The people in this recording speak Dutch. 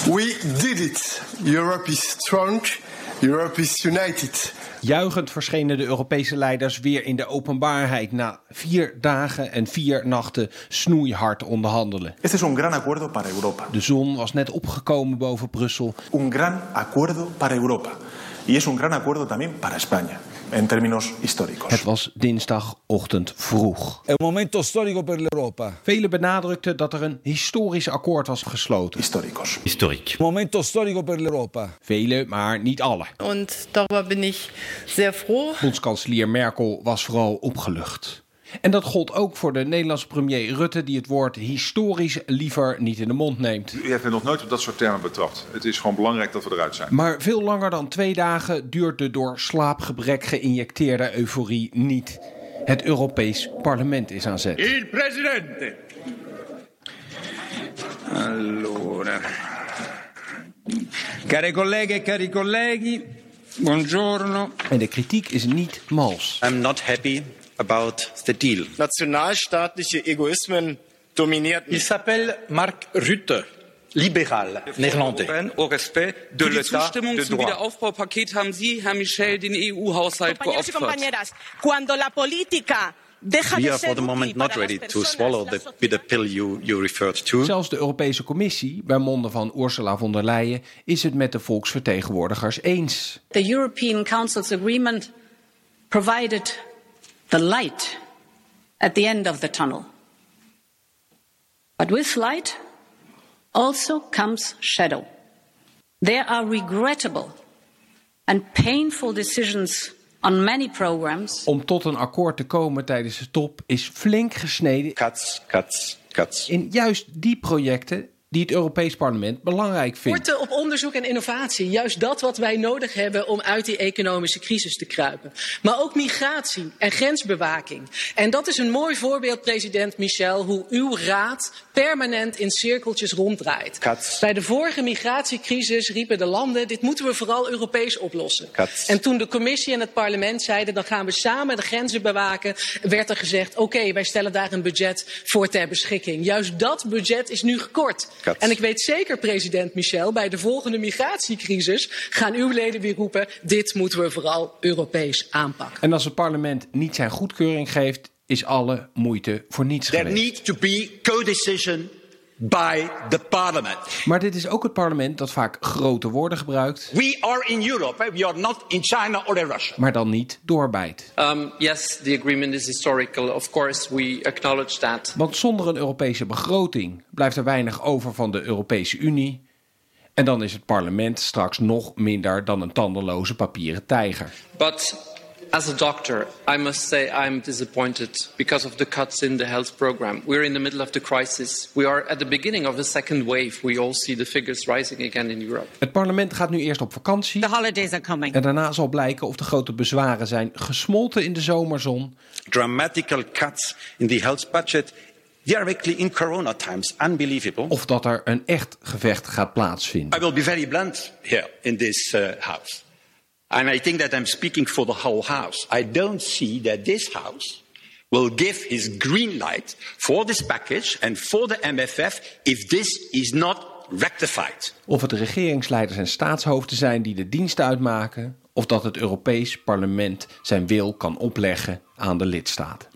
We did it. Europe is strong. Europe is united. Juichend verschenen de Europese leiders weer in de openbaarheid na 4 dagen en 4 nachten snoeihard onderhandelen. Este es un gran acuerdo para Europa. De zon was net opgekomen boven Brussel. Un gran acuerdo para Europa. Y es un gran acuerdo también para España. En términos históricos. Het was dinsdagochtend vroeg. È un momento storico per l'Europa. Velen benadrukten dat er een historisch akkoord was gesloten. Históricos. Historiek. Un momento storico per l'Europa. Velen, maar niet alle. Und darüber bin ich sehr froh. Bondskanselier Merkel was vooral opgelucht. En dat gold ook voor de Nederlandse premier Rutte, die het woord historisch liever niet in de mond neemt. U heeft me nog nooit op dat soort termen betrapt. Het is gewoon belangrijk dat we eruit zijn. Maar veel langer dan 2 dagen duurt de door slaapgebrek geïnjecteerde euforie niet. Het Europees Parlement is aan zet. Il presidente. Allora. Care colleghe e cari colleghi, buongiorno. En de kritiek is niet mals. I'm not happy about the deal. Nationalstaatliche Egoismen dominierten. Il s'appelle Mark Rutte, libéral, néerlandais. Au respect de Für die l'état Zustimmung de zum droit. Wiederaufbaupaket haben Sie, Herr Michel, den EU-Haushalt geopfert. We are for the moment not ready to swallow the bitter pill you referred to. Zelfs de Europese Commissie, bij monden van Ursula von der Leyen, is het met de volksvertegenwoordigers eens. The European Council's agreement provided the light at the end of the tunnel. But with light also comes shadow. There are regrettable and painful decisions on many programs. Om tot een akkoord te komen tijdens de top is flink gesneden Cuts. in juist die projecten die het Europees Parlement belangrijk vindt. Korten op onderzoek en innovatie. Juist dat wat wij nodig hebben om uit die economische crisis te kruipen. Maar ook migratie en grensbewaking. En dat is een mooi voorbeeld, president Michel, hoe uw raad permanent in cirkeltjes ronddraait. Cuts. Bij de vorige migratiecrisis riepen de landen, dit moeten we vooral Europees oplossen. Cuts. En toen de commissie en het parlement zeiden, dan gaan we samen de grenzen bewaken, werd er gezegd, oké, wij stellen daar een budget voor ter beschikking. Juist dat budget is nu gekort. Cuts. En ik weet zeker, president Michel, bij de volgende migratiecrisis gaan uw leden weer roepen, dit moeten we vooral Europees aanpakken. En als het parlement niet zijn goedkeuring geeft, is alle moeite voor niets There geweest. needs to be co-decision by the parliament. Maar dit is ook het parlement dat vaak grote woorden gebruikt, We are in Europe. We are not in China or in Russia. maar dan niet doorbijt. Yes, the agreement is historical. Of course, we acknowledge that. Want zonder een Europese begroting blijft er weinig over van de Europese Unie. En dan is het parlement straks nog minder dan een tandenloze papieren tijger. But as a doctor, I must say I'm disappointed because of the cuts in the health program. We're in the middle of the crisis. We are at the beginning of the second wave. We all see the figures rising again in Europe. Het parlement gaat nu eerst op vakantie. The holidays are coming. En daarna zal blijken of de grote bezwaren zijn gesmolten in de zomerzon. Dramatical cuts in the health budget directly in corona times. Unbelievable. Of dat er een echt gevecht gaat plaatsvinden. I will be very blunt here in this house. And I think that I'm speaking for the whole house. I don't see that this house will give his green light for this package and for the MFF if this is not rectified. Of het regeringsleiders en staatshoofden zijn die de dienst uitmaken, of dat het Europees Parlement zijn wil kan opleggen aan de lidstaten.